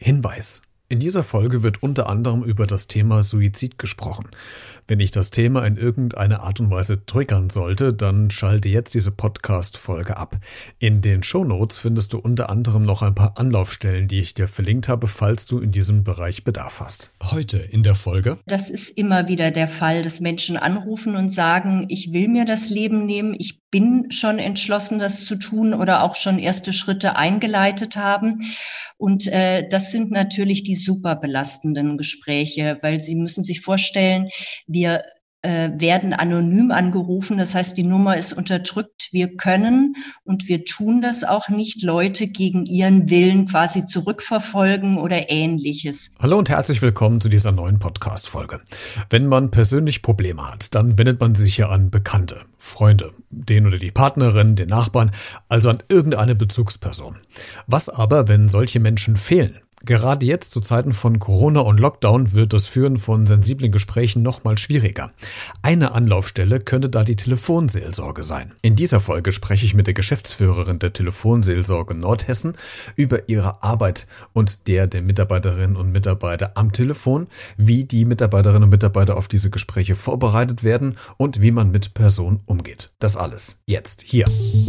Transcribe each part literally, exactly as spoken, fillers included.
Hinweis: In dieser Folge wird unter anderem über das Thema Suizid gesprochen. Wenn ich das Thema in irgendeiner Art und Weise triggern sollte, dann schalte jetzt diese Podcast-Folge ab. In den Shownotes findest du unter anderem noch ein paar Anlaufstellen, die ich dir verlinkt habe, falls du in diesem Bereich Bedarf hast. Heute in der Folge: Das ist immer wieder der Fall, dass Menschen anrufen und sagen, ich will mir das Leben nehmen, ich bin schon entschlossen, das zu tun oder auch schon erste Schritte eingeleitet haben. Und äh, das sind natürlich die super belastenden Gespräche, weil Sie müssen sich vorstellen, wir äh, werden anonym angerufen. Das heißt, die Nummer ist unterdrückt. Wir können und wir tun das auch nicht, Leute gegen ihren Willen quasi zurückverfolgen oder Ähnliches. Hallo und herzlich willkommen zu dieser neuen Podcast-Folge. Wenn man persönlich Probleme hat, dann wendet man sich ja an Bekannte, Freunde, den oder die Partnerin, den Nachbarn, also an irgendeine Bezugsperson. Was aber, wenn solche Menschen fehlen? Gerade jetzt zu Zeiten von Corona und Lockdown wird das Führen von sensiblen Gesprächen noch mal schwieriger. Eine Anlaufstelle könnte da die Telefonseelsorge sein. In dieser Folge spreche ich mit der Geschäftsführerin der Telefonseelsorge Nordhessen über ihre Arbeit und der der Mitarbeiterinnen und Mitarbeiter am Telefon, wie die Mitarbeiterinnen und Mitarbeiter auf diese Gespräche vorbereitet werden und wie man mit Personen umgeht. Das alles jetzt hier.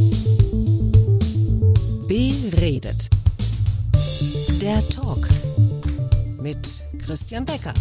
Beredet. Der Talk mit Christian Becker.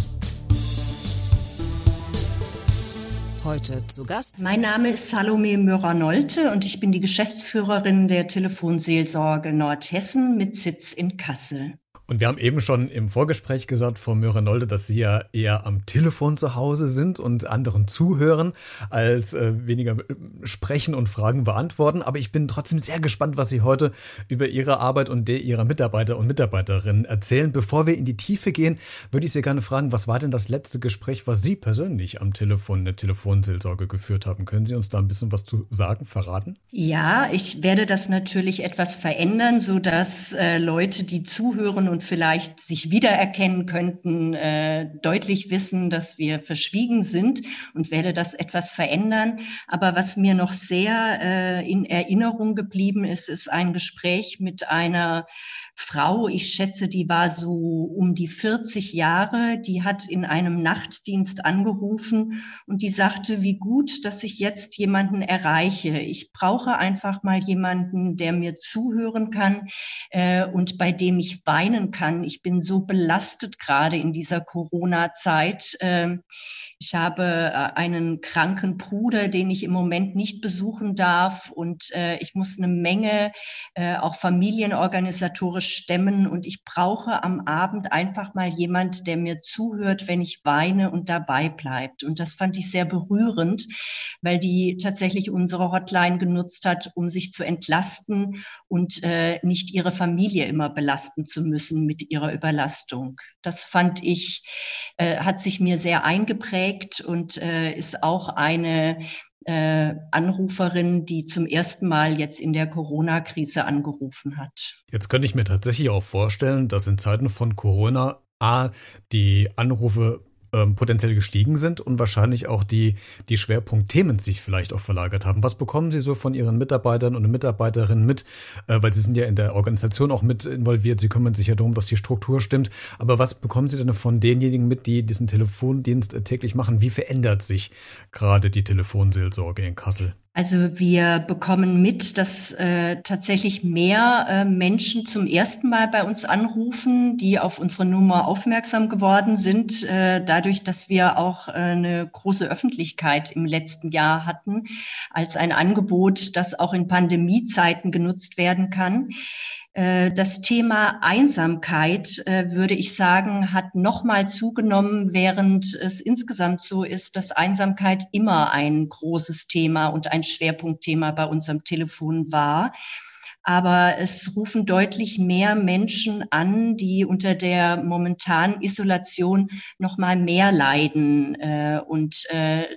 Heute zu Gast. Mein Name ist Salome Mörer-Nolte und ich bin die Geschäftsführerin der Telefonseelsorge Nordhessen mit Sitz in Kassel. Und wir haben eben schon im Vorgespräch gesagt, Frau Mörer-Nolte, dass Sie ja eher am Telefon zu Hause sind und anderen zuhören, als äh, weniger sprechen und Fragen beantworten. Aber ich bin trotzdem sehr gespannt, was Sie heute über Ihre Arbeit und der Ihrer Mitarbeiter und Mitarbeiterinnen erzählen. Bevor wir in die Tiefe gehen, würde ich Sie gerne fragen, was war denn das letzte Gespräch, was Sie persönlich am Telefon in der Telefonseelsorge geführt haben? Können Sie uns da ein bisschen was zu sagen, verraten? Ja, ich werde das natürlich etwas verändern, sodass äh, Leute, die zuhören und vielleicht sich wiedererkennen könnten, äh, deutlich wissen, dass wir verschwiegen sind, und werde das etwas verändern. Aber was mir noch sehr äh, in Erinnerung geblieben ist, ist ein Gespräch mit einer Frau, ich schätze, die war so um die vierzig Jahre, die hat in einem Nachtdienst angerufen und die sagte, wie gut, dass ich jetzt jemanden erreiche. Ich brauche einfach mal jemanden, der mir zuhören kann äh, und bei dem ich weinen kann. Ich bin so belastet gerade in dieser Corona-Zeit. Äh, Ich habe einen kranken Bruder, den ich im Moment nicht besuchen darf, und äh, ich muss eine Menge äh, auch familienorganisatorisch stemmen, und ich brauche am Abend einfach mal jemand, der mir zuhört, wenn ich weine und dabei bleibt. Und das fand ich sehr berührend, weil die tatsächlich unsere Hotline genutzt hat, um sich zu entlasten und äh, nicht ihre Familie immer belasten zu müssen mit ihrer Überlastung. Das fand ich, äh, hat sich mir sehr eingeprägt und äh, ist auch eine äh, Anruferin, die zum ersten Mal jetzt in der Corona-Krise angerufen hat. Jetzt könnte ich mir tatsächlich auch vorstellen, dass in Zeiten von Corona A, die Anrufe ähm, potenziell gestiegen sind und wahrscheinlich auch die, die Schwerpunktthemen sich vielleicht auch verlagert haben. Was bekommen Sie so von Ihren Mitarbeitern und Mitarbeiterinnen mit? Äh, weil Sie sind ja in der Organisation auch mit involviert. Sie kümmern sich ja darum, dass die Struktur stimmt. Aber was bekommen Sie denn von denjenigen mit, die diesen Telefondienst äh, täglich machen? Wie verändert sich gerade die Telefonseelsorge in Kassel? Also wir bekommen mit, dass äh, tatsächlich mehr äh, Menschen zum ersten Mal bei uns anrufen, die auf unsere Nummer aufmerksam geworden sind, äh, dadurch, dass wir auch äh, eine große Öffentlichkeit im letzten Jahr hatten, als ein Angebot, das auch in Pandemiezeiten genutzt werden kann. Das Thema Einsamkeit, würde ich sagen, hat nochmal zugenommen, während es insgesamt so ist, dass Einsamkeit immer ein großes Thema und ein Schwerpunktthema bei uns am Telefon war. Aber es rufen deutlich mehr Menschen an, die unter der momentanen Isolation noch mal mehr leiden äh, und äh,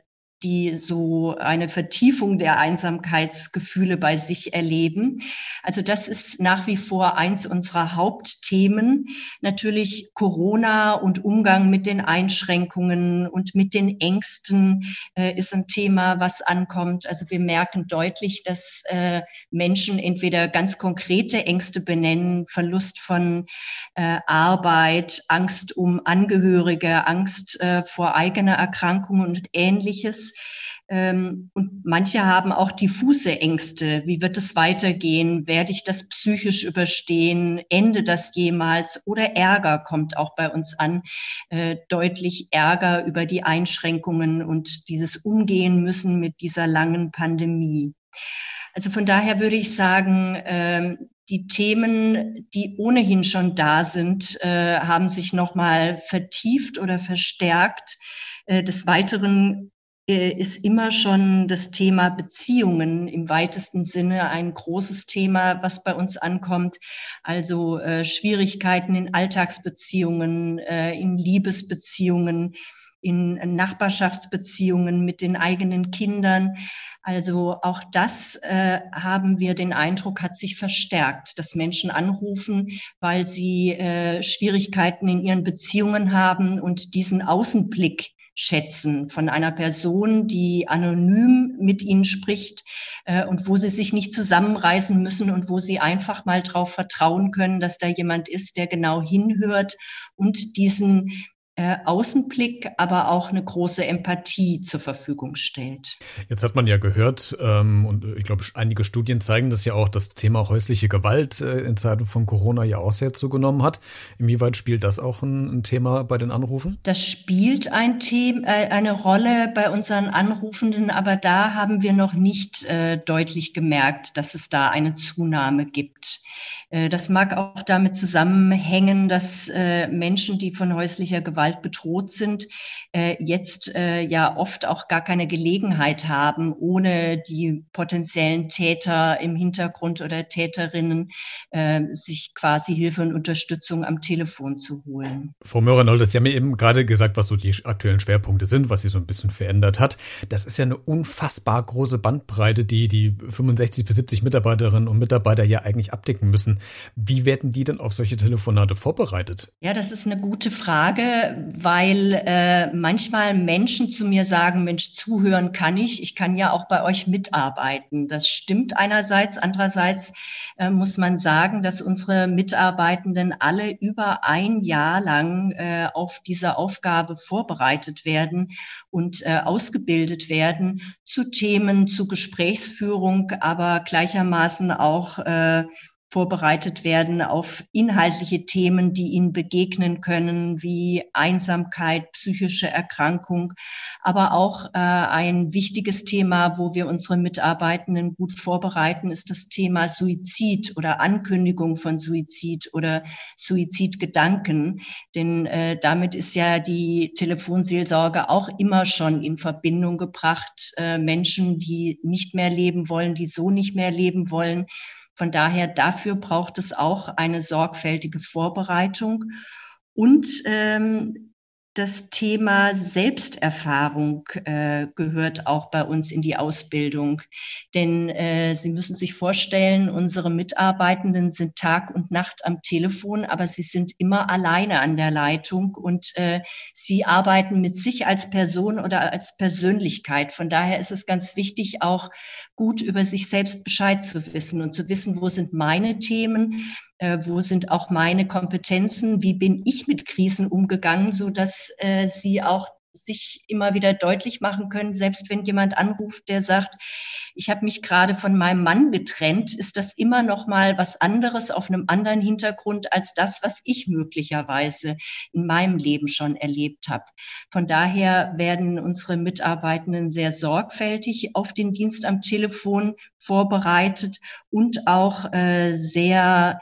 die so eine Vertiefung der Einsamkeitsgefühle bei sich erleben. Also das ist nach wie vor eins unserer Hauptthemen. Natürlich Corona und Umgang mit den Einschränkungen und mit den Ängsten äh, ist ein Thema, was ankommt. Also wir merken deutlich, dass äh, Menschen entweder ganz konkrete Ängste benennen, Verlust von äh, Arbeit, Angst um Angehörige, Angst äh, vor eigener Erkrankung und Ähnliches. Ähm, und manche haben auch diffuse Ängste. Wie wird es weitergehen? Werde ich das psychisch überstehen? Ende das jemals? Oder Ärger kommt auch bei uns an. Äh, deutlich Ärger über die Einschränkungen und dieses Umgehen müssen mit dieser langen Pandemie. Also von daher würde ich sagen, äh, die Themen, die ohnehin schon da sind, äh, haben sich nochmal vertieft oder verstärkt. Äh, des Weiteren äh, ist immer schon das Thema Beziehungen im weitesten Sinne ein großes Thema, was bei uns ankommt. Also äh, Schwierigkeiten in Alltagsbeziehungen, äh, in Liebesbeziehungen, in Nachbarschaftsbeziehungen mit den eigenen Kindern. Also auch das äh, haben wir den Eindruck, hat sich verstärkt, dass Menschen anrufen, weil sie äh, Schwierigkeiten in ihren Beziehungen haben und diesen Außenblick schätzen von einer Person, die anonym mit ihnen spricht äh, und wo sie sich nicht zusammenreißen müssen und wo sie einfach mal darauf vertrauen können, dass da jemand ist, der genau hinhört und diesen Äh, Außenblick, aber auch eine große Empathie zur Verfügung stellt. Jetzt hat man ja gehört, ähm, und ich glaube, einige Studien zeigen das ja auch, das Thema häusliche Gewalt äh, in Zeiten von Corona ja auch sehr zugenommen hat. Inwieweit spielt das auch ein, ein Thema bei den Anrufen? Das spielt ein Thema, äh, eine Rolle bei unseren Anrufenden, aber da haben wir noch nicht äh, deutlich gemerkt, dass es da eine Zunahme gibt. Äh, das mag auch damit zusammenhängen, dass äh, Menschen, die von häuslicher Gewalt bedroht sind, äh, jetzt äh, ja oft auch gar keine Gelegenheit haben, ohne die potenziellen Täter im Hintergrund oder Täterinnen äh, sich quasi Hilfe und Unterstützung am Telefon zu holen. Frau Möhrer-Nolde, Sie haben ja eben gerade gesagt, was so die aktuellen Schwerpunkte sind, was sich so ein bisschen verändert hat. Das ist ja eine unfassbar große Bandbreite, die die fünfundsechzig bis siebzig Mitarbeiterinnen und Mitarbeiter ja eigentlich abdecken müssen. Wie werden die denn auf solche Telefonate vorbereitet? Ja, das ist eine gute Frage, weil äh, manchmal Menschen zu mir sagen, Mensch, zuhören kann ich, ich kann ja auch bei euch mitarbeiten. Das stimmt einerseits, andererseits äh, muss man sagen, dass unsere Mitarbeitenden alle über ein Jahr lang äh, auf diese Aufgabe vorbereitet werden und äh, ausgebildet werden zu Themen, zu Gesprächsführung, aber gleichermaßen auch äh, vorbereitet werden auf inhaltliche Themen, die ihnen begegnen können, wie Einsamkeit, psychische Erkrankung, aber auch äh, ein wichtiges Thema, wo wir unsere Mitarbeitenden gut vorbereiten, ist das Thema Suizid oder Ankündigung von Suizid oder Suizidgedanken. Denn äh, damit ist ja die Telefonseelsorge auch immer schon in Verbindung gebracht. Äh, Menschen, die nicht mehr leben wollen, die so nicht mehr leben wollen. Von daher, dafür braucht es auch eine sorgfältige Vorbereitung. Und ähm, das Thema Selbsterfahrung äh, gehört auch bei uns in die Ausbildung. Denn äh, Sie müssen sich vorstellen, unsere Mitarbeitenden sind Tag und Nacht am Telefon, aber sie sind immer alleine an der Leitung und äh, sie arbeiten mit sich als Person oder als Persönlichkeit. Von daher ist es ganz wichtig, auch gut über sich selbst Bescheid zu wissen und zu wissen, wo sind meine Themen, äh, wo sind auch meine Kompetenzen, wie bin ich mit Krisen umgegangen, so dass äh, sie auch sich immer wieder deutlich machen können, selbst wenn jemand anruft, der sagt, ich habe mich gerade von meinem Mann getrennt, ist das immer noch mal was anderes auf einem anderen Hintergrund als das, was ich möglicherweise in meinem Leben schon erlebt habe. Von daher werden unsere Mitarbeitenden sehr sorgfältig auf den Dienst am Telefon vorbereitet und auch äh, sehr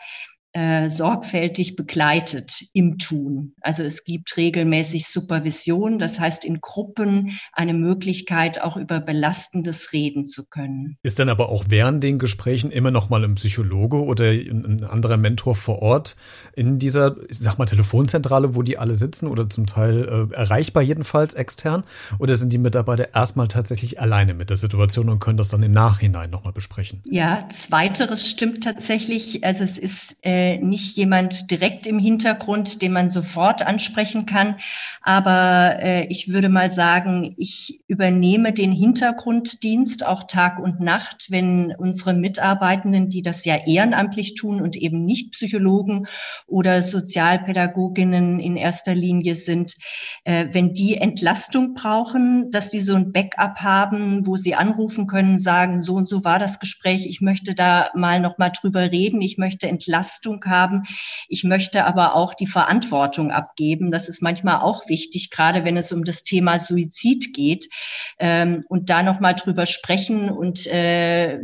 äh, sorgfältig begleitet im Tun. Also es gibt regelmäßig Supervision, das heißt in Gruppen eine Möglichkeit, auch über Belastendes reden zu können. Ist dann aber auch während den Gesprächen immer noch mal ein Psychologe oder ein anderer Mentor vor Ort in dieser, ich sag mal, Telefonzentrale, wo die alle sitzen oder zum Teil äh, erreichbar jedenfalls extern? Oder sind die Mitarbeiter erstmal tatsächlich alleine mit der Situation und können das dann im Nachhinein nochmal besprechen? Ja, zweiteres stimmt tatsächlich. Also es ist äh, nicht jemand direkt im Hintergrund, den man sofort ansprechen kann. Aber äh, ich würde mal sagen, ich übernehme den Hintergrunddienst auch Tag und Nacht, wenn unsere Mitarbeitenden, die das ja ehrenamtlich tun und eben nicht Psychologen oder Sozialpädagoginnen in erster Linie sind, äh, wenn die Entlastung brauchen, dass die so ein Backup haben, wo sie anrufen können, sagen, so und so war das Gespräch, ich möchte da mal noch mal drüber reden, ich möchte Entlastung haben, ich möchte aber auch die Verantwortung abgeben. Das ist manchmal auch wichtig, gerade wenn es um das Thema Suizid geht, ähm, und da noch mal drüber sprechen und äh,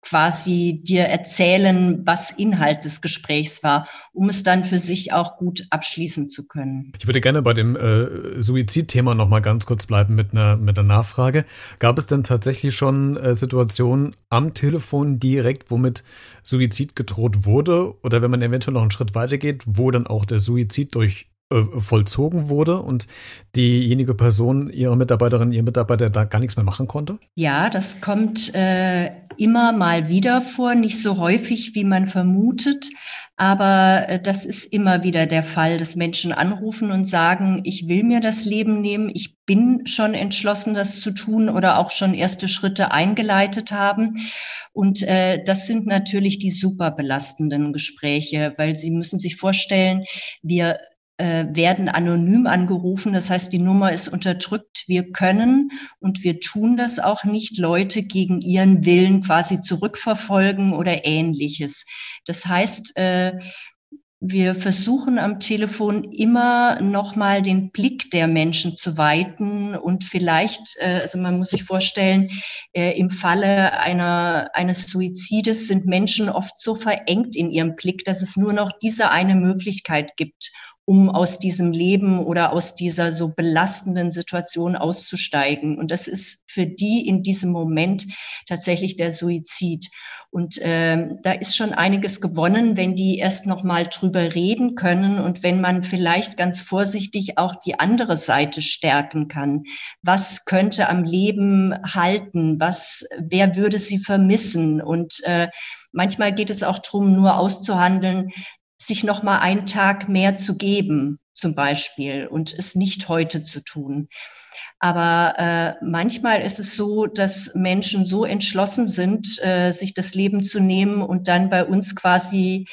quasi dir erzählen, was Inhalt des Gesprächs war, um es dann für sich auch gut abschließen zu können. Ich würde gerne bei dem äh, Suizidthema noch mal ganz kurz bleiben mit einer mit einer Nachfrage. Gab es denn tatsächlich schon äh, Situationen am Telefon direkt, womit Suizid gedroht wurde? Oder wenn man eventuell noch einen Schritt weiter geht, wo dann auch der Suizid durch vollzogen wurde und diejenige Person, ihre Mitarbeiterin, ihr Mitarbeiter da gar nichts mehr machen konnte? Ja, das kommt äh, immer mal wieder vor, nicht so häufig, wie man vermutet, aber äh, das ist immer wieder der Fall, dass Menschen anrufen und sagen, ich will mir das Leben nehmen, ich bin schon entschlossen, das zu tun oder auch schon erste Schritte eingeleitet haben. Und äh, das sind natürlich die super belastenden Gespräche, weil Sie müssen sich vorstellen, wir werden anonym angerufen. Das heißt, die Nummer ist unterdrückt. Wir können und wir tun das auch nicht, Leute gegen ihren Willen quasi zurückverfolgen oder Ähnliches. Das heißt, wir versuchen am Telefon immer noch mal den Blick der Menschen zu weiten und vielleicht, also man muss sich vorstellen, im Falle einer, eines Suizides sind Menschen oft so verengt in ihrem Blick, dass es nur noch diese eine Möglichkeit gibt, um aus diesem Leben oder aus dieser so belastenden Situation auszusteigen. Und das ist für die in diesem Moment tatsächlich der Suizid. Und ähm, da ist schon einiges gewonnen, wenn die erst noch mal drüber reden können und wenn man vielleicht ganz vorsichtig auch die andere Seite stärken kann. Was könnte am Leben halten? Was, wer würde sie vermissen? Und äh, manchmal geht es auch darum, nur auszuhandeln, sich noch mal einen Tag mehr zu geben, zum Beispiel, und es nicht heute zu tun. Aber äh, manchmal ist es so, dass Menschen so entschlossen sind, äh, sich das Leben zu nehmen und dann bei uns quasi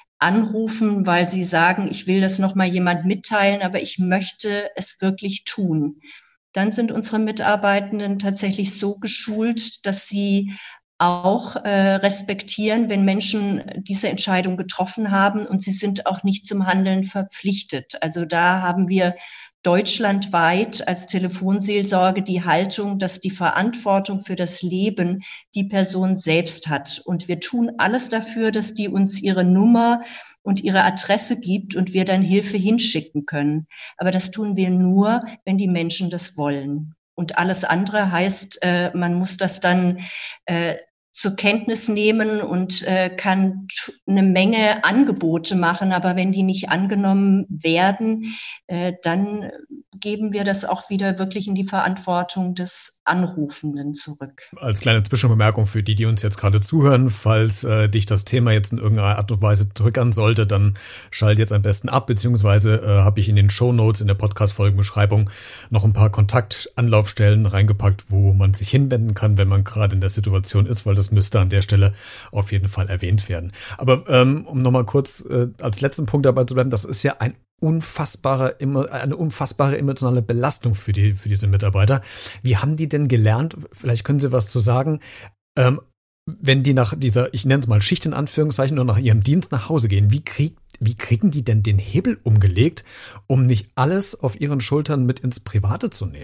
anrufen, weil sie sagen, ich will das noch mal jemand mitteilen, aber ich möchte es wirklich tun. Dann sind unsere Mitarbeitenden tatsächlich so geschult, dass sie auch äh, respektieren, wenn Menschen diese Entscheidung getroffen haben und sie sind auch nicht zum Handeln verpflichtet. Also da haben wir deutschlandweit als Telefonseelsorge die Haltung, dass die Verantwortung für das Leben die Person selbst hat. Und wir tun alles dafür, dass die uns ihre Nummer und ihre Adresse gibt und wir dann Hilfe hinschicken können. Aber das tun wir nur, wenn die Menschen das wollen. Und alles andere heißt, äh, man muss das dann äh, zur Kenntnis nehmen und äh, kann t- eine Menge Angebote machen. Aber wenn die nicht angenommen werden, äh, dann geben wir das auch wieder wirklich in die Verantwortung des Anrufenden zurück. Als kleine Zwischenbemerkung für die, die uns jetzt gerade zuhören, falls äh, dich das Thema jetzt in irgendeiner Art und Weise drückern sollte, dann schalt jetzt am besten ab, beziehungsweise äh, habe ich in den Shownotes in der Podcast-Folgenbeschreibung noch ein paar Kontaktanlaufstellen reingepackt, wo man sich hinwenden kann, wenn man gerade in der Situation ist, weil das müsste an der Stelle auf jeden Fall erwähnt werden. Aber ähm, um nochmal kurz äh, als letzten Punkt dabei zu bleiben, das ist ja ein unfassbare, eine unfassbare emotionale Belastung für die, für diese Mitarbeiter. Wie haben die denn gelernt? Vielleicht können Sie was zu sagen. Ähm, wenn die nach dieser, ich nenne es mal Schicht in Anführungszeichen, oder nach ihrem Dienst nach Hause gehen, wie krieg, wie kriegen die denn den Hebel umgelegt, um nicht alles auf ihren Schultern mit ins Private zu nehmen?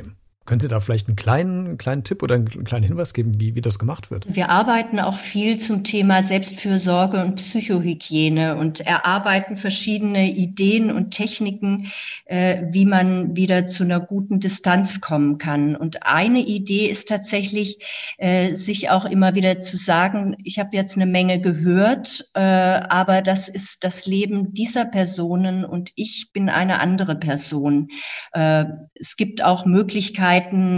Können Sie da vielleicht einen kleinen, kleinen Tipp oder einen kleinen Hinweis geben, wie, wie das gemacht wird? Wir arbeiten auch viel zum Thema Selbstfürsorge und Psychohygiene und erarbeiten verschiedene Ideen und Techniken, äh, wie man wieder zu einer guten Distanz kommen kann. Und eine Idee ist tatsächlich, äh, sich auch immer wieder zu sagen, ich habe jetzt eine Menge gehört, äh, aber das ist das Leben dieser Personen und ich bin eine andere Person. Äh, es gibt auch Möglichkeiten,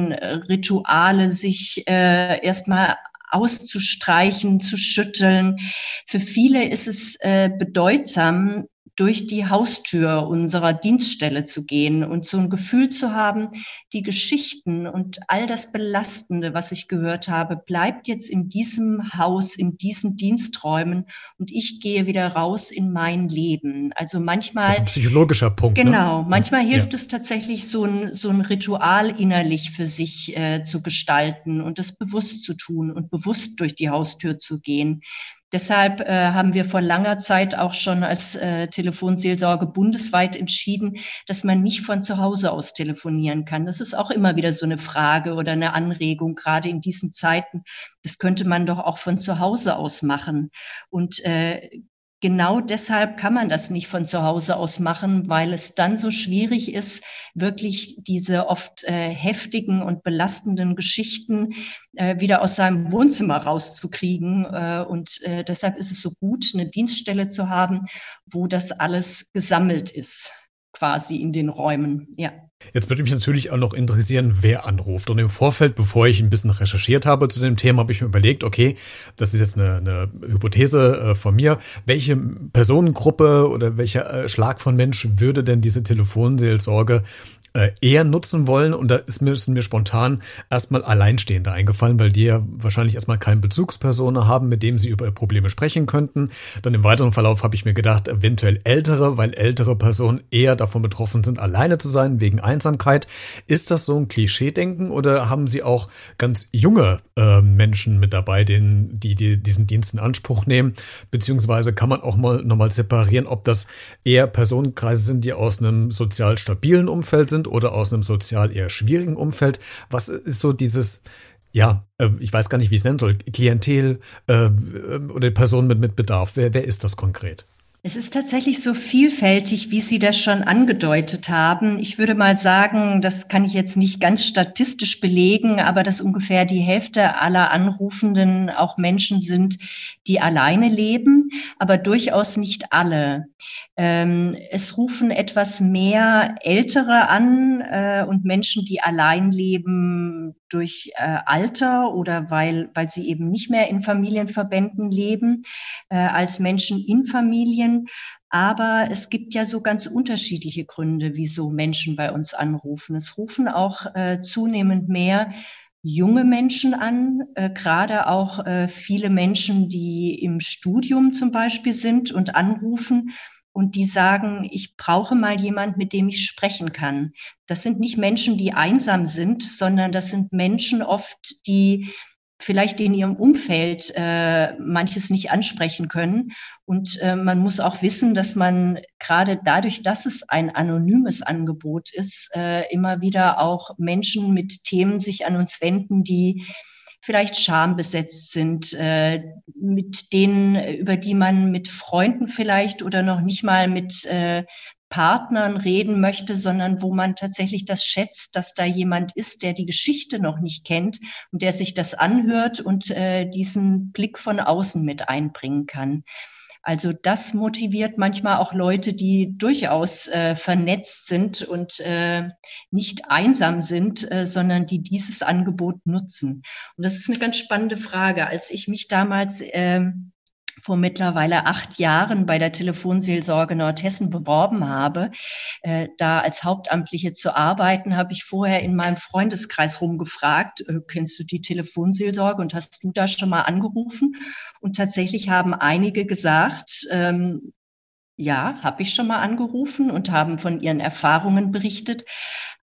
Rituale, sich äh, erstmal auszustreichen, zu schütteln. Für viele ist es äh, bedeutsam, durch die Haustür unserer Dienststelle zu gehen und so ein Gefühl zu haben, die Geschichten und all das Belastende, was ich gehört habe, bleibt jetzt in diesem Haus, in diesen Diensträumen und ich gehe wieder raus in mein Leben. Also manchmal... Das ist ein psychologischer Punkt. Genau, ne? manchmal hilft ja. es tatsächlich, so ein, so ein Ritual innerlich für sich äh, zu gestalten und das bewusst zu tun und bewusst durch die Haustür zu gehen. Deshalb äh, haben wir vor langer Zeit auch schon als äh, Telefonseelsorge bundesweit entschieden, dass man nicht von zu Hause aus telefonieren kann. Das ist auch immer wieder so eine Frage oder eine Anregung, gerade in diesen Zeiten. Das könnte man doch auch von zu Hause aus machen. Und äh, genau deshalb kann man das nicht von zu Hause aus machen, weil es dann so schwierig ist, wirklich diese oft äh, heftigen und belastenden Geschichten äh, wieder aus seinem Wohnzimmer rauszukriegen. Äh, und äh, deshalb ist es so gut, eine Dienststelle zu haben, wo das alles gesammelt ist, quasi in den Räumen. Ja. Jetzt würde mich natürlich auch noch interessieren, wer anruft. Und im Vorfeld, bevor ich ein bisschen recherchiert habe zu dem Thema, habe ich mir überlegt, okay, das ist jetzt eine, eine Hypothese äh, von mir. Welche Personengruppe oder welcher äh, Schlag von Mensch würde denn diese Telefonseelsorge äh, eher nutzen wollen? Und da ist mir, ist mir spontan erstmal Alleinstehende eingefallen, weil die ja wahrscheinlich erstmal keine Bezugsperson haben, mit dem sie über Probleme sprechen könnten. Dann im weiteren Verlauf habe ich mir gedacht, eventuell Ältere, weil ältere Personen eher davon betroffen sind, alleine zu sein, wegen Einsamkeit. Ist das so ein Klischee-Denken oder haben Sie auch ganz junge äh, Menschen mit dabei, denen, die, die diesen Dienst in Anspruch nehmen? Beziehungsweise kann man auch mal nochmal separieren, ob das eher Personenkreise sind, die aus einem sozial stabilen Umfeld sind oder aus einem sozial eher schwierigen Umfeld? Was ist so dieses, ja, äh, ich weiß gar nicht, wie ich es nennen soll, Klientel äh, oder Personen mit, mit Bedarf? Wer, wer ist das konkret? Es ist tatsächlich so vielfältig, wie Sie das schon angedeutet haben. Ich würde mal sagen, das kann ich jetzt nicht ganz statistisch belegen, aber dass ungefähr die Hälfte aller Anrufenden auch Menschen sind, die alleine leben, aber durchaus nicht alle. Ähm, es rufen etwas mehr Ältere an äh, und Menschen, die allein leben durch äh, Alter oder weil, weil sie eben nicht mehr in Familienverbänden leben, äh, als Menschen in Familien. Aber es gibt ja so ganz unterschiedliche Gründe, wieso Menschen bei uns anrufen. Es rufen auch äh, zunehmend mehr junge Menschen an, äh, gerade auch äh, viele Menschen, die im Studium zum Beispiel sind und anrufen und die sagen, ich brauche mal jemand, mit dem ich sprechen kann. Das sind nicht Menschen, die einsam sind, sondern das sind Menschen oft, die vielleicht in ihrem Umfeld äh, manches nicht ansprechen können. Und äh, man muss auch wissen, dass man gerade dadurch, dass es ein anonymes Angebot ist, äh, immer wieder auch Menschen mit Themen sich an uns wenden, die vielleicht schambesetzt sind, äh, mit denen, über die man mit Freunden vielleicht oder noch nicht mal mit äh, Partnern reden möchte, sondern wo man tatsächlich das schätzt, dass da jemand ist, der die Geschichte noch nicht kennt und der sich das anhört und äh, diesen Blick von außen mit einbringen kann. Also das motiviert manchmal auch Leute, die durchaus äh, vernetzt sind und äh, nicht einsam sind, äh, sondern die dieses Angebot nutzen. Und das ist eine ganz spannende Frage. Als ich mich damals äh, vor mittlerweile acht Jahren bei der Telefonseelsorge Nordhessen beworben habe, äh, da als Hauptamtliche zu arbeiten, habe ich vorher in meinem Freundeskreis rumgefragt, äh, kennst du die Telefonseelsorge und hast du da schon mal angerufen? Und tatsächlich haben einige gesagt, ähm, ja, habe ich schon mal angerufen und haben von ihren Erfahrungen berichtet.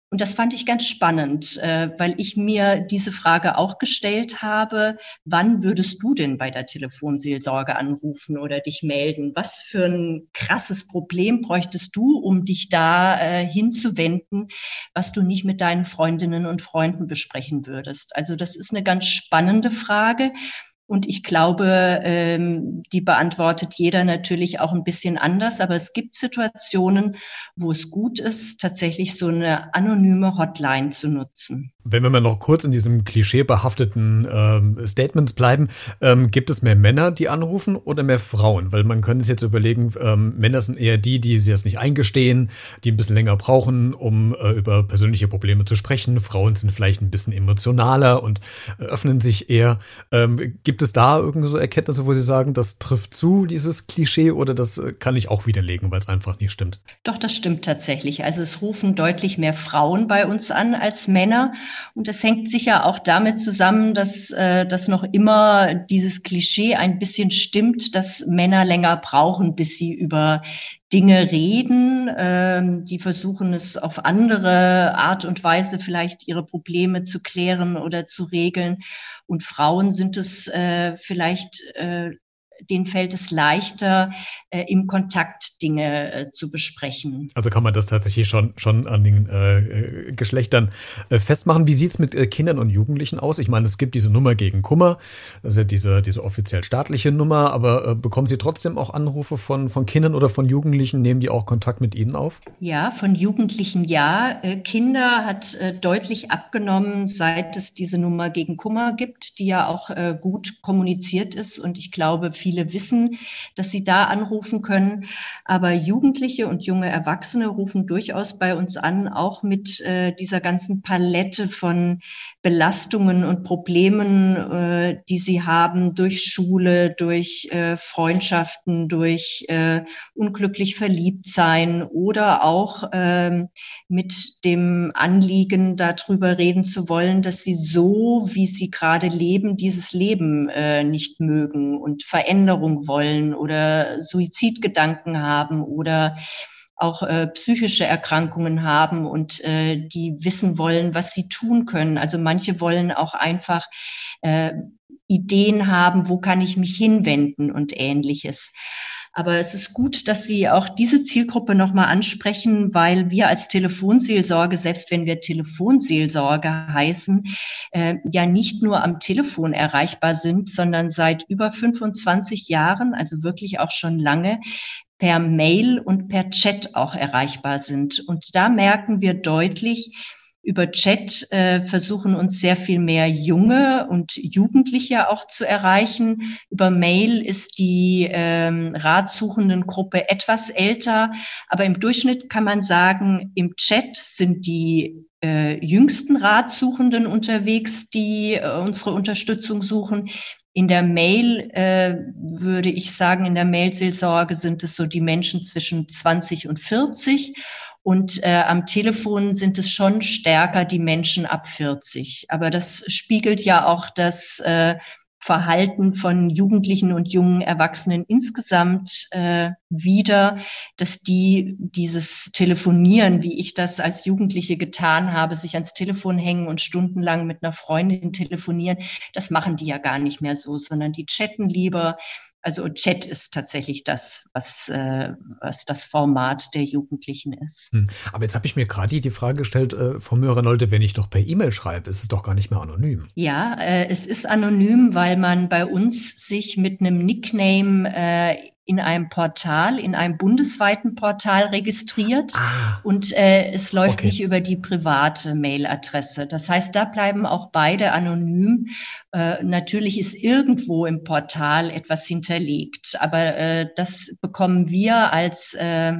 Und das fand ich ganz spannend, äh, weil ich mir diese Frage auch gestellt habe, wann würdest du denn bei der Telefonseelsorge anrufen oder dich melden? Was für ein krasses Problem bräuchtest du, um dich da äh, hinzuwenden, was du nicht mit deinen Freundinnen und Freunden besprechen würdest? Also das ist eine ganz spannende Frage. Und ich glaube, ähm, die beantwortet jeder natürlich auch ein bisschen anders. Aber es gibt Situationen, wo es gut ist, tatsächlich so eine anonyme Hotline zu nutzen. Wenn wir mal noch kurz in diesem klischeebehafteten ähm, Statements bleiben, ähm, gibt es mehr Männer, die anrufen oder mehr Frauen? Weil man könnte sich jetzt überlegen, ähm, Männer sind eher die, die sich das nicht eingestehen, die ein bisschen länger brauchen, um äh, über persönliche Probleme zu sprechen. Frauen sind vielleicht ein bisschen emotionaler und äh, öffnen sich eher. Ähm, gibt es da irgendwie so Erkenntnisse, wo Sie sagen, das trifft zu, dieses Klischee, oder das äh, kann ich auch widerlegen, weil es einfach nicht stimmt? Doch, das stimmt tatsächlich. Also es rufen deutlich mehr Frauen bei uns an als Männer. Und das hängt sicher auch damit zusammen, dass, äh, dass noch immer dieses Klischee ein bisschen stimmt, dass Männer länger brauchen, bis sie über Dinge reden. Ähm, die versuchen es auf andere Art und Weise vielleicht ihre Probleme zu klären oder zu regeln. Und Frauen sind es äh, vielleicht äh, denen fällt es leichter, äh, im Kontakt Dinge äh, zu besprechen. Also kann man das tatsächlich schon schon an den äh, Geschlechtern äh, festmachen. Wie sieht's mit äh, Kindern und Jugendlichen aus? Ich meine, es gibt diese Nummer gegen Kummer, das ist ja diese diese offiziell staatliche Nummer, aber äh, bekommen Sie trotzdem auch Anrufe von von Kindern oder von Jugendlichen? Nehmen die auch Kontakt mit Ihnen auf? Ja, von Jugendlichen ja. Äh, Kinder hat äh, deutlich abgenommen, seit es diese Nummer gegen Kummer gibt, die ja auch äh, gut kommuniziert ist, und ich glaube, viele Viele wissen, dass sie da anrufen können. Aber Jugendliche und junge Erwachsene rufen durchaus bei uns an, auch mit äh, dieser ganzen Palette von Belastungen und Problemen, äh, die sie haben durch Schule, durch äh, Freundschaften, durch äh, unglücklich verliebt sein oder auch äh, mit dem Anliegen, darüber reden zu wollen, dass sie so, wie sie gerade leben, dieses Leben äh, nicht mögen und verändern wollen oder Suizidgedanken haben oder auch äh, psychische Erkrankungen haben und äh, die wissen wollen, was sie tun können. Also manche wollen auch einfach äh, Ideen haben, wo kann ich mich hinwenden und Ähnliches. Aber es ist gut, dass Sie auch diese Zielgruppe nochmal ansprechen, weil wir als Telefonseelsorge, selbst wenn wir Telefonseelsorge heißen, äh, ja nicht nur am Telefon erreichbar sind, sondern seit über fünfundzwanzig Jahren, also wirklich auch schon lange, per Mail und per Chat auch erreichbar sind. Und da merken wir deutlich, über Chat äh, versuchen uns sehr viel mehr Junge und Jugendliche auch zu erreichen. Über Mail ist die ähm, ratsuchenden Gruppe etwas älter, aber im Durchschnitt kann man sagen, im Chat sind die äh, jüngsten Ratsuchenden unterwegs, die äh, unsere Unterstützung suchen. In der Mail äh, würde ich sagen, in der Mailseelsorge sind es so die Menschen zwischen zwanzig und vierzig. Und äh, am Telefon sind es schon stärker die Menschen ab vierzig. Aber das spiegelt ja auch das äh, Verhalten von Jugendlichen und jungen Erwachsenen insgesamt äh, wider, dass die dieses Telefonieren, wie ich das als Jugendliche getan habe, sich ans Telefon hängen und stundenlang mit einer Freundin telefonieren, das machen die ja gar nicht mehr so, sondern die chatten lieber. Also Chat ist tatsächlich das, was, äh, was das Format der Jugendlichen ist. Hm. Aber jetzt habe ich mir gerade die Frage gestellt, äh, Frau Möhrer-Nolte, wenn ich doch per E-Mail schreibe, ist es doch gar nicht mehr anonym. Ja, äh, es ist anonym, weil man bei uns sich mit einem Nickname äh, in einem Portal, in einem bundesweiten Portal registriert ah, und äh, es läuft okay. nicht über die private Mailadresse. Das heißt, da bleiben auch beide anonym. Äh, natürlich ist irgendwo im Portal etwas hinterlegt, aber äh, das bekommen wir als äh,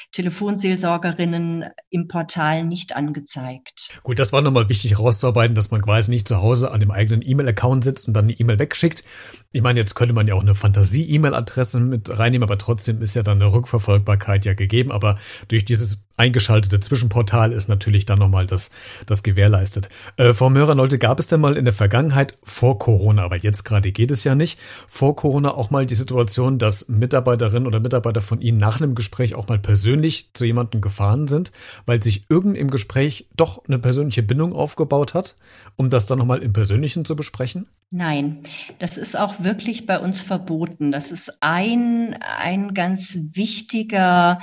Telefonseelsorgerinnen im Portal nicht angezeigt. Gut, das war nochmal wichtig herauszuarbeiten, dass man quasi nicht zu Hause an dem eigenen E-Mail-Account sitzt und dann eine E-Mail wegschickt. Ich meine, jetzt könnte man ja auch eine Fantasie-E-Mail-Adresse mit reinnehmen, aber trotzdem ist ja dann eine Rückverfolgbarkeit ja gegeben. Aber durch dieses eingeschaltete Zwischenportal ist natürlich dann nochmal das, das gewährleistet. Äh, Frau Möhrer-Nolte, gab es denn mal in der Vergangenheit vor Corona, weil jetzt gerade geht es ja nicht, vor Corona auch mal die Situation, dass Mitarbeiterinnen oder Mitarbeiter von Ihnen nach einem Gespräch auch mal persönlich zu jemandem gefahren sind, weil sich irgend im Gespräch doch eine persönliche Bindung aufgebaut hat, um das dann nochmal im Persönlichen zu besprechen? Nein, das ist auch wirklich bei uns verboten. Das ist ein, ein ganz wichtiger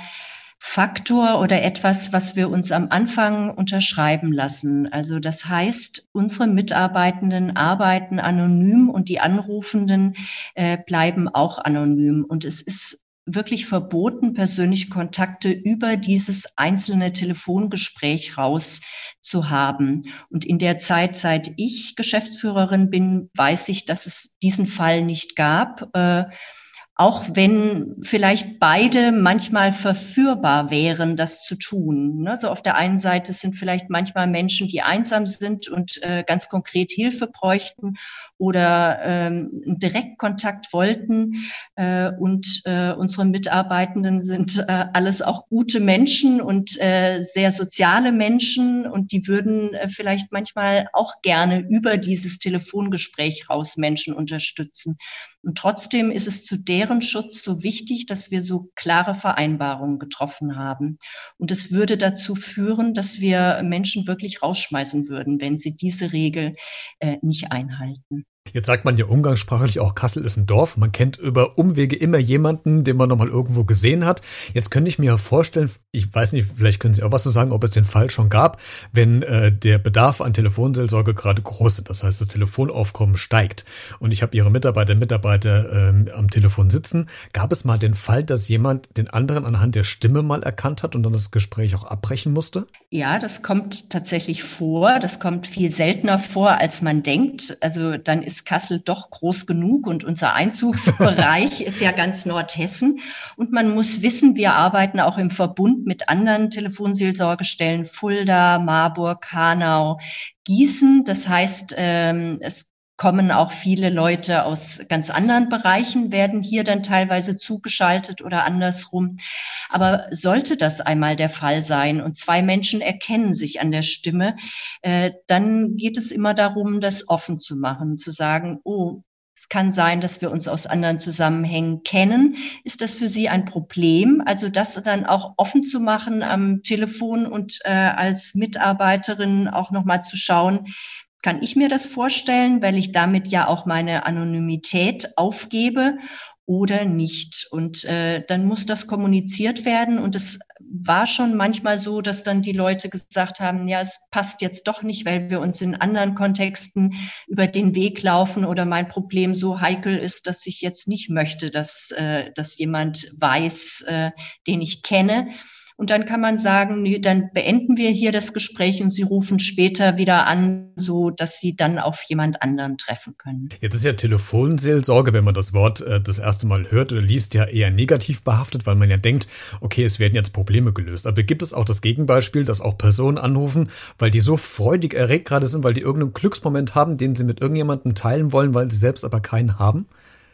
Faktor oder etwas, was wir uns am Anfang unterschreiben lassen. Also das heißt, unsere Mitarbeitenden arbeiten anonym und die Anrufenden äh, bleiben auch anonym. Und es ist wirklich verboten, persönliche Kontakte über dieses einzelne Telefongespräch raus zu haben. Und in der Zeit, seit ich Geschäftsführerin bin, weiß ich, dass es diesen Fall nicht gab. Äh, Auch wenn vielleicht beide manchmal verführbar wären, das zu tun. Ne? So auf der einen Seite sind vielleicht manchmal Menschen, die einsam sind und äh, ganz konkret Hilfe bräuchten oder ähm, einen Direktkontakt wollten. Äh, und äh, unsere Mitarbeitenden sind äh, alles auch gute Menschen und äh, sehr soziale Menschen. Und die würden äh, vielleicht manchmal auch gerne über dieses Telefongespräch raus Menschen unterstützen. Und trotzdem ist es zu deren Schutz so wichtig, dass wir so klare Vereinbarungen getroffen haben. Und es würde dazu führen, dass wir Menschen wirklich rausschmeißen würden, wenn sie diese Regel äh, nicht einhalten. Jetzt sagt man ja umgangssprachlich auch, Kassel ist ein Dorf. Man kennt über Umwege immer jemanden, den man nochmal irgendwo gesehen hat. Jetzt könnte ich mir vorstellen, ich weiß nicht, vielleicht können Sie auch was zu sagen, ob es den Fall schon gab, wenn äh, der Bedarf an Telefonseelsorge gerade groß ist. Das heißt, das Telefonaufkommen steigt. Und ich habe Ihre Mitarbeiter und Mitarbeiter ähm, am Telefon sitzen. Gab es mal den Fall, dass jemand den anderen anhand der Stimme mal erkannt hat und dann das Gespräch auch abbrechen musste? Ja, das kommt tatsächlich vor. Das kommt viel seltener vor, als man denkt. Also dann ist Kassel doch groß genug und unser Einzugsbereich ist ja ganz Nordhessen. Und man muss wissen, wir arbeiten auch im Verbund mit anderen Telefonseelsorgestellen, Fulda, Marburg, Hanau, Gießen. Das heißt, ähm, es kommen auch viele Leute aus ganz anderen Bereichen, werden hier dann teilweise zugeschaltet oder andersrum. Aber sollte das einmal der Fall sein und zwei Menschen erkennen sich an der Stimme, äh, dann geht es immer darum, das offen zu machen, zu sagen, oh, es kann sein, dass wir uns aus anderen Zusammenhängen kennen. Ist das für Sie ein Problem? Also das dann auch offen zu machen am Telefon und äh, als Mitarbeiterin auch nochmal zu schauen, kann ich mir das vorstellen, weil ich damit ja auch meine Anonymität aufgebe oder nicht? Und äh, dann muss das kommuniziert werden. Und es war schon manchmal so, dass dann die Leute gesagt haben, ja, es passt jetzt doch nicht, weil wir uns in anderen Kontexten über den Weg laufen oder mein Problem so heikel ist, dass ich jetzt nicht möchte, dass, äh, dass jemand weiß, äh, den ich kenne. Und dann kann man sagen, nee, dann beenden wir hier das Gespräch und Sie rufen später wieder an, so dass Sie dann auf jemand anderen treffen können. Jetzt ist ja Telefonseelsorge, wenn man das Wort äh, das erste Mal hört oder liest, ja eher negativ behaftet, weil man ja denkt, okay, es werden jetzt Probleme gelöst. Aber gibt es auch das Gegenbeispiel, dass auch Personen anrufen, weil die so freudig erregt gerade sind, weil die irgendeinen Glücksmoment haben, den sie mit irgendjemandem teilen wollen, weil sie selbst aber keinen haben?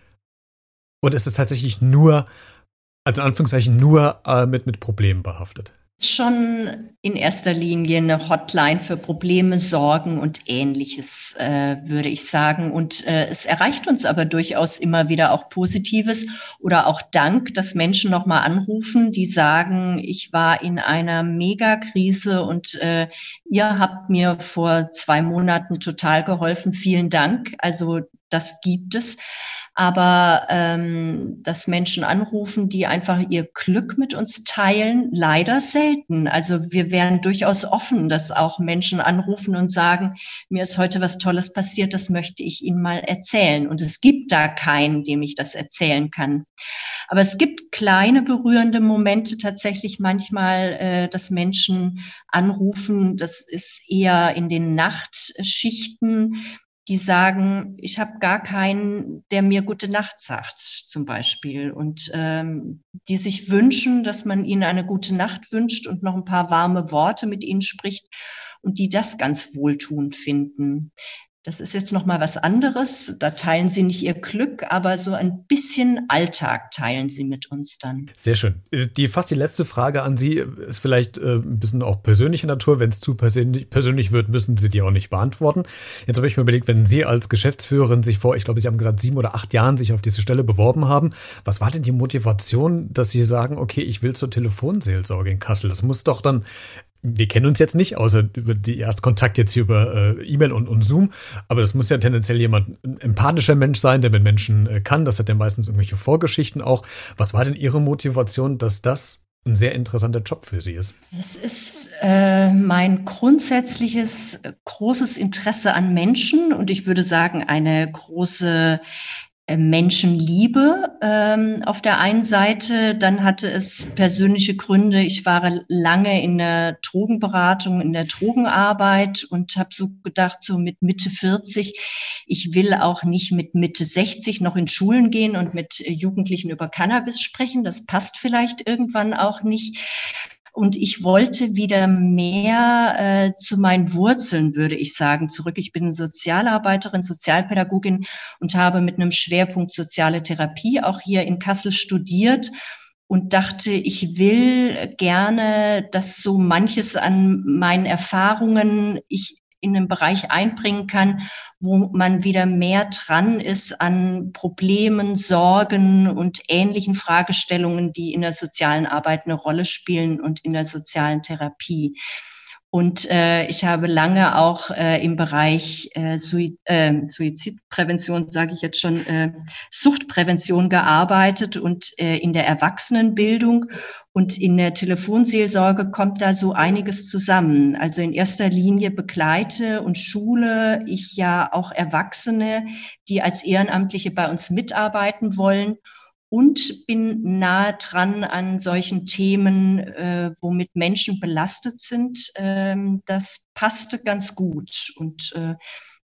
Oder ist es tatsächlich nur, also in Anführungszeichen nur äh, mit, mit Problemen behaftet? Schon in erster Linie eine Hotline für Probleme, Sorgen und Ähnliches, äh, würde ich sagen. Und äh, es erreicht uns aber durchaus immer wieder auch Positives oder auch Dank, dass Menschen nochmal anrufen, die sagen, ich war in einer Megakrise und äh, ihr habt mir vor zwei Monaten total geholfen. Vielen Dank. Also das gibt es. Aber ähm, dass Menschen anrufen, die einfach ihr Glück mit uns teilen, leider selten. Also wir wären durchaus offen, dass auch Menschen anrufen und sagen, mir ist heute was Tolles passiert, das möchte ich Ihnen mal erzählen. Und es gibt da keinen, dem ich das erzählen kann. Aber es gibt kleine berührende Momente tatsächlich manchmal, äh, dass Menschen anrufen. Das ist eher in den Nachtschichten, die sagen, ich habe gar keinen, der mir gute Nacht sagt, zum Beispiel. Und ähm, die sich wünschen, dass man ihnen eine gute Nacht wünscht und noch ein paar warme Worte mit ihnen spricht und die das ganz wohltuend finden. Das ist jetzt noch mal was anderes. Da teilen Sie nicht Ihr Glück, aber so ein bisschen Alltag teilen Sie mit uns dann. Sehr schön. Die fast die letzte Frage an Sie ist vielleicht äh, ein bisschen auch persönlicher Natur. Wenn es zu persönlich, persönlich wird, müssen Sie die auch nicht beantworten. Jetzt habe ich mir überlegt, wenn Sie als Geschäftsführerin sich vor, ich glaube, Sie haben gerade sieben oder acht Jahren sich auf diese Stelle beworben haben, was war denn die Motivation, dass Sie sagen, okay, ich will zur Telefonseelsorge in Kassel? Das muss doch dann, wir kennen uns jetzt nicht, außer über die Erstkontakt jetzt hier über äh, E-Mail und, und Zoom, aber das muss ja tendenziell jemand, ein empathischer Mensch sein, der mit Menschen äh, kann. Das hat ja meistens irgendwelche Vorgeschichten auch. Was war denn Ihre Motivation, dass das ein sehr interessanter Job für Sie ist? Es ist äh, mein grundsätzliches großes Interesse an Menschen und ich würde sagen, eine große Menschenliebe ähm, auf der einen Seite, dann hatte es persönliche Gründe. Ich war lange in der Drogenberatung, in der Drogenarbeit und habe so gedacht, so mit Mitte vierzig, ich will auch nicht mit Mitte sechzig noch in Schulen gehen und mit Jugendlichen über Cannabis sprechen. Das passt vielleicht irgendwann auch nicht. Und ich wollte wieder mehr äh, zu meinen Wurzeln, würde ich sagen, zurück. Ich bin Sozialarbeiterin, Sozialpädagogin und habe mit einem Schwerpunkt soziale Therapie auch hier in Kassel studiert und dachte, ich will gerne, dass so manches an meinen Erfahrungen ich in einen Bereich einbringen kann, wo man wieder mehr dran ist an Problemen, Sorgen und ähnlichen Fragestellungen, die in der sozialen Arbeit eine Rolle spielen und in der sozialen Therapie. Und äh, ich habe lange auch äh, im Bereich äh, Suizid, äh, Suizidprävention, sage ich jetzt schon, äh, Suchtprävention gearbeitet und äh, in der Erwachsenenbildung. Und in der Telefonseelsorge kommt da so einiges zusammen. Also in erster Linie begleite und schule ich ja auch Erwachsene, die als Ehrenamtliche bei uns mitarbeiten wollen. Und bin nahe dran an solchen Themen, äh, womit Menschen belastet sind. Ähm, das passte ganz gut und äh,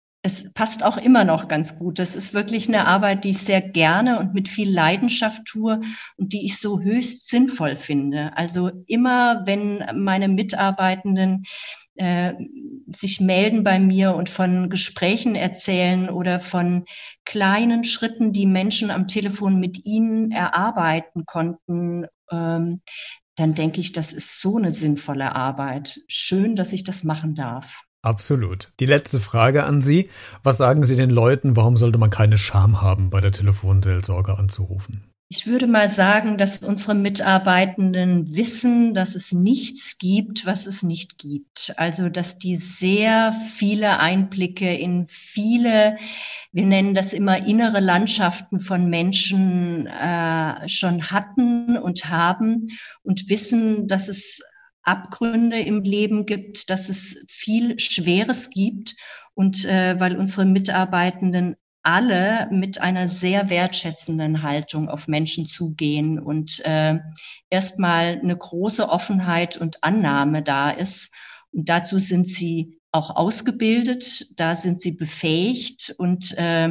es passt auch immer noch ganz gut. Das ist wirklich eine Arbeit, die ich sehr gerne und mit viel Leidenschaft tue und die ich so höchst sinnvoll finde. Also immer, wenn meine Mitarbeitenden äh, sich melden bei mir und von Gesprächen erzählen oder von kleinen Schritten, die Menschen am Telefon mit ihnen erarbeiten konnten, ähm, dann denke ich, das ist so eine sinnvolle Arbeit. Schön, dass ich das machen darf. Absolut. Die letzte Frage an Sie. Was sagen Sie den Leuten, warum sollte man keine Scham haben, bei der Telefonseelsorge anzurufen? Ich würde mal sagen, dass unsere Mitarbeitenden wissen, dass es nichts gibt, was es nicht gibt. Also, dass die sehr viele Einblicke in viele, wir nennen das immer innere Landschaften von Menschen äh, schon hatten und haben und wissen, dass es Abgründe im Leben gibt, dass es viel Schweres gibt und äh, weil unsere Mitarbeitenden alle mit einer sehr wertschätzenden Haltung auf Menschen zugehen und äh, erstmal eine große Offenheit und Annahme da ist. Und dazu sind sie auch ausgebildet, da sind sie befähigt und äh,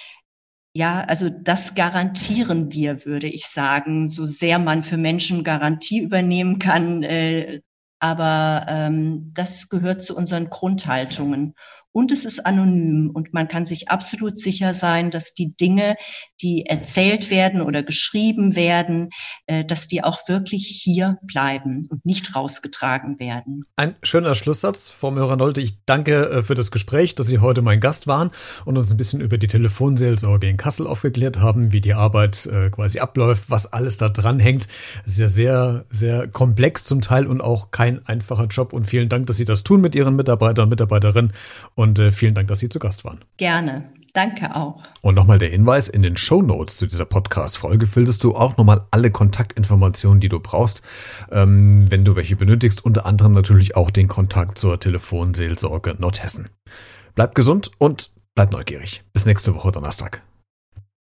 ja, also das garantieren wir, würde ich sagen, so sehr man für Menschen Garantie übernehmen kann. Äh, aber ähm, das gehört zu unseren Grundhaltungen. Und es ist anonym und man kann sich absolut sicher sein, dass die Dinge, die erzählt werden oder geschrieben werden, äh, dass die auch wirklich hier bleiben und nicht rausgetragen werden. Ein schöner Schlusssatz, Frau Möhrer-Nolte. Ich danke äh, für das Gespräch, dass Sie heute mein Gast waren und uns ein bisschen über die Telefonseelsorge in Kassel aufgeklärt haben, wie die Arbeit äh, quasi abläuft, was alles da dran hängt. Es ist ja sehr, sehr komplex zum Teil und auch kein einfacher Job. Und vielen Dank, dass Sie das tun mit Ihren Mitarbeitern und Mitarbeiterinnen. Und äh, vielen Dank, dass Sie zu Gast waren. Gerne. Danke auch. Und nochmal der Hinweis, in den Shownotes zu dieser Podcast-Folge findest du auch nochmal alle Kontaktinformationen, die du brauchst, ähm, wenn du welche benötigst. Unter anderem natürlich auch den Kontakt zur Telefonseelsorge Nordhessen. Bleib gesund und bleib neugierig. Bis nächste Woche Donnerstag.